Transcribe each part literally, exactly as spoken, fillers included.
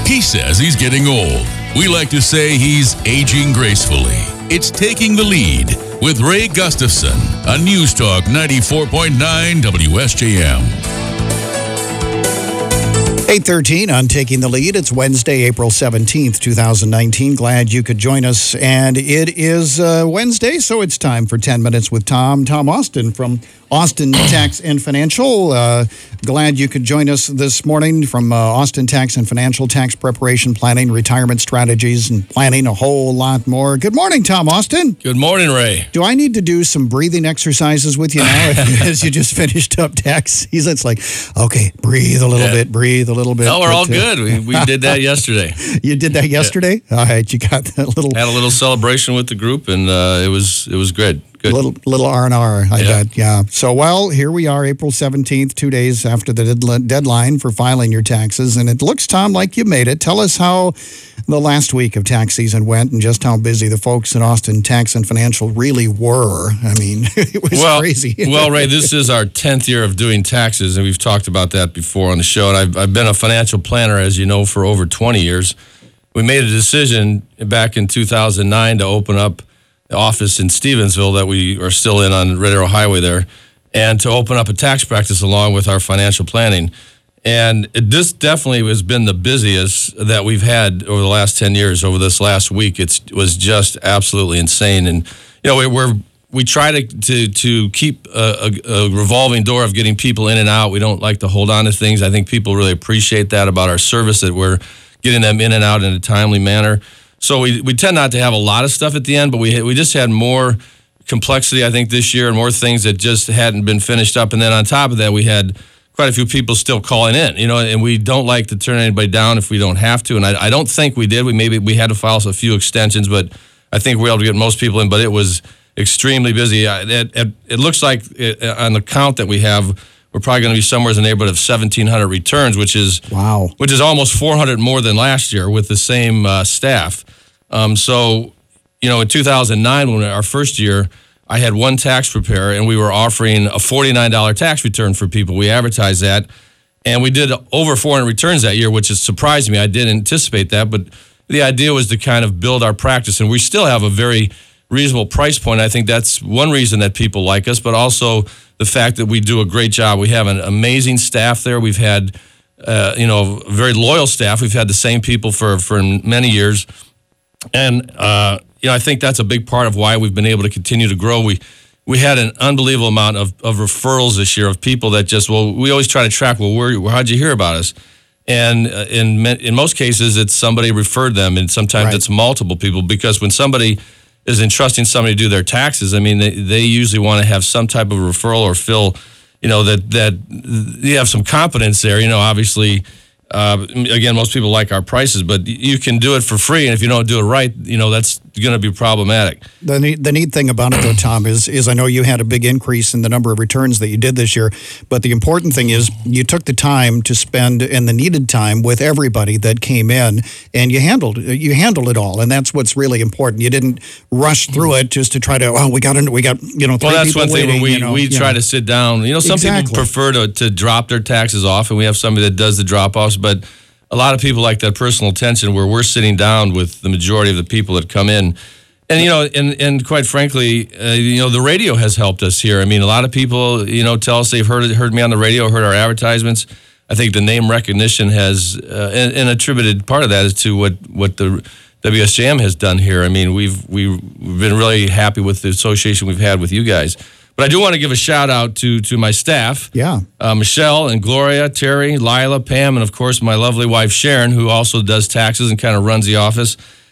He says he's getting old. We like to say he's aging gracefully. It's Taking the Lead with Ray Gustafson on News Talk ninety-four point nine W S J M. eight thirteen on Taking the Lead. It's Wednesday, April seventeenth, twenty nineteen. Glad you could join us. And it is uh, Wednesday, so it's time for ten minutes with Tom. Tom Austin from Austin Tax and Financial. Uh, glad you could join us this morning from uh, Austin Tax and Financial, tax preparation, planning, retirement strategies, and planning a whole lot more. Good morning, Tom Austin. Good morning, Ray. Do I need to do some breathing exercises with you now as you just finished up tax season? It's like, okay, breathe a little yeah. bit, breathe a little bit. No, we're but, all uh, good. We, we did that yesterday. You did that yesterday? Yeah. All right, you got that little... Had a little celebration with the group, and uh, it was it was good. Good. Little little R and R, I yeah. bet, yeah. So, well, here we are, April seventeenth, two days after the deadline for filing your taxes. And it looks, Tom, like you made it. Tell us how the last week of tax season went and just how busy the folks at Austin Tax and Financial really were. I mean, it was well, crazy. Well, Ray, this is our tenth year of doing taxes, and we've talked about that before on the show. And I've, I've been a financial planner, as you know, for over twenty years. We made a decision back in two thousand nine to open up office in Stevensville that we are still in on Red Arrow Highway there, and to open up a tax practice along with our financial planning. And it, this definitely has been the busiest that we've had over the last ten years. Over this last week, it's, it was just absolutely insane. And, you know, we, we're, we try to, to, to keep a, a, a revolving door of getting people in and out. We don't like to hold on to things. I think people really appreciate that about our service, that we're getting them in and out in a timely manner. So we we tend not to have a lot of stuff at the end, but we we just had more complexity, I think, this year, and more things that just hadn't been finished up. And then on top of that, we had quite a few people still calling in, you know, and we don't like to turn anybody down if we don't have to. And I, I don't think we did. We maybe we had to file a few extensions, but I think we were able to get most people in. But it was extremely busy. It, it, it looks like it, on the count that we have, we're probably going to be somewhere in the neighborhood of seventeen hundred returns, which is wow, which is almost four hundred more than last year with the same uh, staff. Um, so, you know, in two thousand nine, when our first year, I had one tax preparer, and we were offering a forty-nine dollars tax return for people. We advertised that, and we did over four hundred returns that year, which has surprised me. I didn't anticipate that, but the idea was to kind of build our practice, and we still have a very reasonable price point. I think that's one reason that people like us, but also the fact that we do a great job. We have an amazing staff there. We've had, uh, you know, a very loyal staff. We've had the same people for, for many years. And, uh, you know, I think that's a big part of why we've been able to continue to grow. We we had an unbelievable amount of, of referrals this year of people that just, well, we always try to track, well, where, how'd you hear about us? And uh, in in most cases, it's somebody referred them, and sometimes right. it's multiple people, because when somebody is entrusting somebody to do their taxes, I mean, they, they usually want to have some type of referral or feel, you know, that, that you have some confidence there. You know, obviously, uh, again, most people like our prices, but you can do it for free, and if you don't do it right, you know, that's going to be problematic. The neat, the neat thing about it, though, Tom, is is I know you had a big increase in the number of returns that you did this year, but the important thing is you took the time to spend, and the needed time, with everybody that came in, and you handled you handled it all, and that's what's really important. You didn't rush through it just to try to, oh, we got we got you know three well, that's people one waiting, thing. We you know, we you try know. to sit down. You know, some exactly. people prefer to to drop their taxes off, and we have somebody that does the drop offs, but a lot of people like that personal attention where we're sitting down with the majority of the people that come in. And, you know, and, and quite frankly, uh, you know, the radio has helped us here. I mean, a lot of people, you know, tell us they've heard heard me on the radio, heard our advertisements. I think the name recognition has, uh, and, and attributed part of that is to what, what the W S J M has done here. I mean, we've, we've been really happy with the association we've had with you guys. But I do want to give a shout out to to my staff. Yeah. Uh, Michelle and Gloria, Terry, Lila, Pam, and of course my lovely wife Sharon, who also does taxes and kind of runs the office.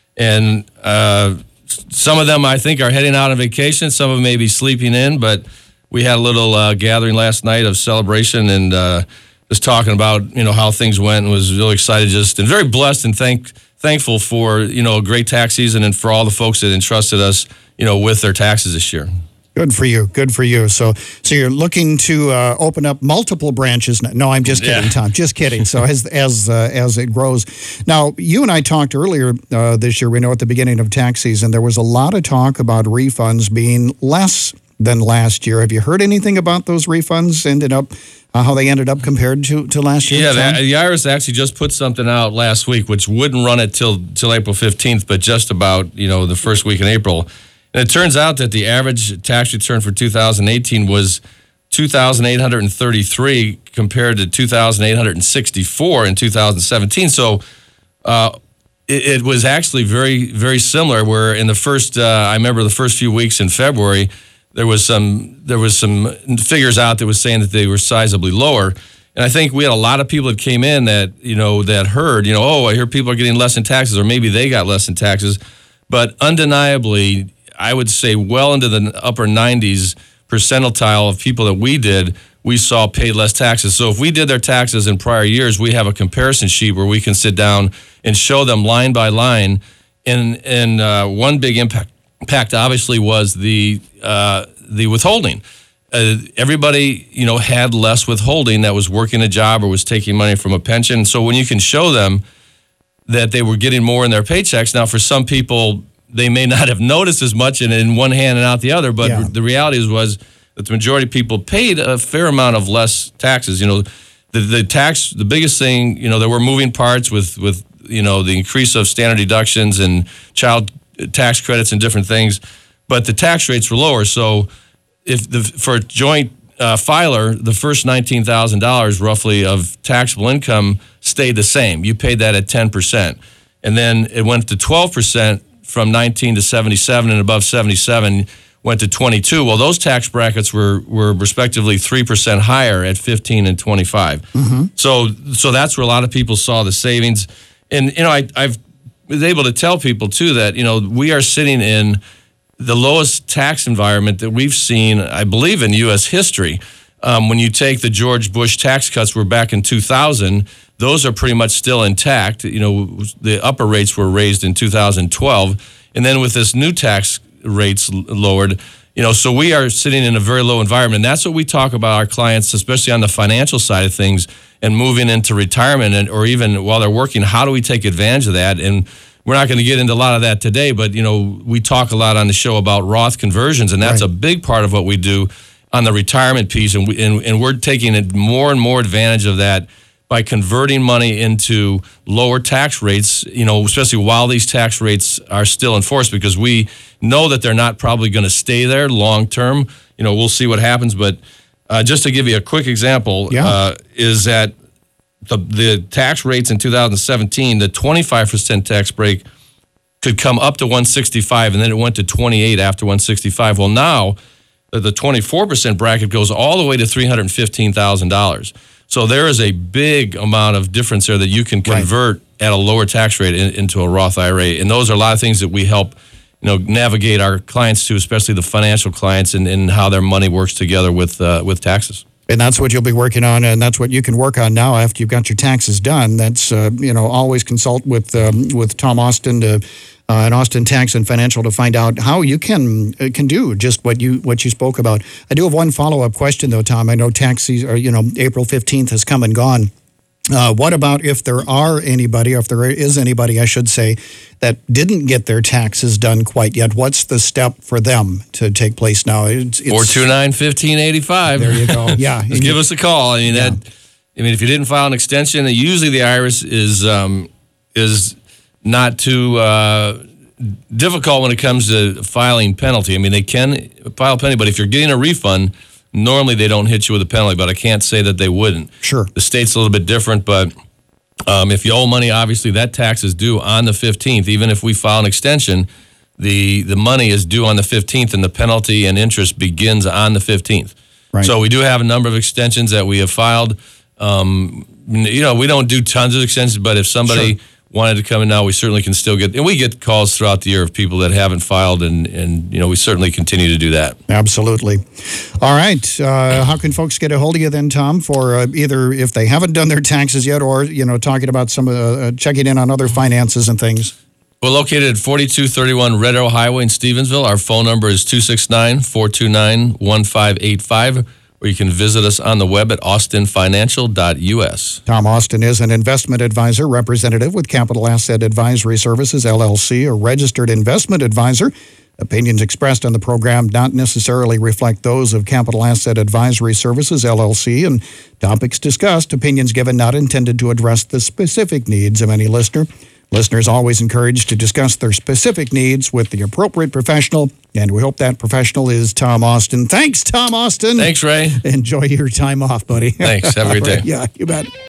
And uh, some of them I think are heading out on vacation. Some of them may be sleeping in. But we had a little uh, gathering last night of celebration and uh, just talking about you know how things went, and was really excited, just and very blessed and thank thankful for you know a great tax season and for all the folks that entrusted us you know with their taxes this year. Good for you. Good for you. So, so you're looking to uh, open up multiple branches. No, I'm just kidding, yeah. Tom. Just kidding. So as as uh, as it grows, now you and I talked earlier uh, this year. We know at the beginning of tax season there was a lot of talk about refunds being less than last year. Have you heard anything about those refunds ended up uh, how they ended up compared to, to last year? Yeah, the, the I R S actually just put something out last week, which wouldn't run it till till April fifteenth, but just about, you know, the first week in April. And it turns out that the average tax return for two thousand eighteen was two thousand eight hundred thirty-three compared to two thousand eight hundred sixty-four in two thousand seventeen. So uh, it, it was actually very, very similar. Where in the first, uh, I remember the first few weeks in February, there was some there was some figures out that was saying that they were sizably lower. And I think we had a lot of people that came in that, you know, that heard, you know, oh, I hear people are getting less in taxes, or maybe they got less in taxes. But undeniably, I would say well into the upper nineties percentile of people that we did, we saw paid less taxes. So if we did their taxes in prior years, we have a comparison sheet where we can sit down and show them line by line. And, and uh, one big impact, impact obviously was the uh, the withholding. Uh, everybody, you know, had less withholding that was working a job or was taking money from a pension. So when you can show them that they were getting more in their paychecks, now for some people, they may not have noticed as much and in one hand and out the other, but yeah. the reality is was that the majority of people paid a fair amount of less taxes. You know, the the tax, the biggest thing, you know, there were moving parts with, with you know, the increase of standard deductions and child tax credits and different things, but the tax rates were lower. So if the for a joint uh, filer, the first nineteen thousand dollars roughly of taxable income stayed the same. You paid that at ten percent. And then it went to twelve percent from nineteen to seventy-seven, and above seventy-seven went to twenty-two. Well, those tax brackets were were respectively three percent higher at fifteen and twenty-five. Mm-hmm. So so that's where a lot of people saw the savings. And, you know, I, I've was able to tell people, too, that, you know, we are sitting in the lowest tax environment that we've seen, I believe, in U S history. Um, when you take the George Bush tax cuts were back in two thousand, those are pretty much still intact. You know, the upper rates were raised in two thousand twelve. And then with this new tax rates lowered, you know, so we are sitting in a very low environment. And that's what we talk about our clients, especially on the financial side of things and moving into retirement, and or even while they're working, how do we take advantage of that? And we're not going to get into a lot of that today, but, you know, we talk a lot on the show about Roth conversions, and that's right. a big part of what we do on the retirement piece. And, we, and, and we're taking more and more advantage of that by converting money into lower tax rates, you know, especially while these tax rates are still in force, because we know that they're not probably going to stay there long term. You know, we'll see what happens. But uh, just to give you a quick example, yeah. uh, is that the the tax rates in two thousand seventeen, the twenty-five percent tax break could come up to one sixty-five, and then it went to twenty-eight after one sixty-five. Well, now the twenty-four percent bracket goes all the way to three hundred fifteen thousand dollars. So there is a big amount of difference there that you can convert right. at a lower tax rate in, into a Roth I R A. And those are a lot of things that we help, you know, navigate our clients to, especially the financial clients, and, and how their money works together with uh, with taxes. And that's what you'll be working on, and that's what you can work on now after you've got your taxes done. That's, uh, you know, always consult with um, with Tom Austin to, uh, and Austin Tax and Financial to find out how you can uh, can do just what you what you spoke about. I do have one follow-up question, though, Tom. I know tax season, or, you know, April fifteenth has come and gone. Uh, what about if there are anybody, or if there is anybody, I should say, that didn't get their taxes done quite yet? What's the step for them to take place now? It's, it's, four two nine, one five eight five. There you go. Yeah. Just give us a call. I mean, yeah. that. I mean, if you didn't file an extension, usually the I R S is um, is not too uh, difficult when it comes to filing penalty. I mean, they can file penalty, but if you're getting a refund, normally they don't hit you with a penalty, but I can't say that they wouldn't. Sure. The state's a little bit different, but um, if you owe money, obviously that tax is due on the fifteenth. Even if we file an extension, the, the money is due on the fifteenth, and the penalty and interest begins on the fifteenth. Right. So we do have a number of extensions that we have filed. Um, you know, we don't do tons of extensions, but if somebody... Sure. wanted to come in now, we certainly can still get, and we get calls throughout the year of people that haven't filed, and, and you know, we certainly continue to do that. Absolutely. All right. Uh, how can folks get a hold of you then, Tom, for uh, either if they haven't done their taxes yet, or, you know, talking about some, uh, uh, checking in on other finances and things? We're located at forty-two thirty-one Red Arrow Highway in Stevensville. Our phone number is two six nine, four two nine, one five eight five. Or you can visit us on the web at austin financial dot u s. Tom Austin is an investment advisor representative with Capital Asset Advisory Services, L L C, a registered investment advisor. Opinions expressed on the program not necessarily reflect those of Capital Asset Advisory Services, L L C, and topics discussed, opinions given not intended to address the specific needs of any listener. Listeners always encouraged to discuss their specific needs with the appropriate professional, and we hope that professional is Tom Austin. Thanks, Tom Austin. Thanks, Ray. Enjoy your time off, buddy. Thanks. Have a good day. Yeah, you bet.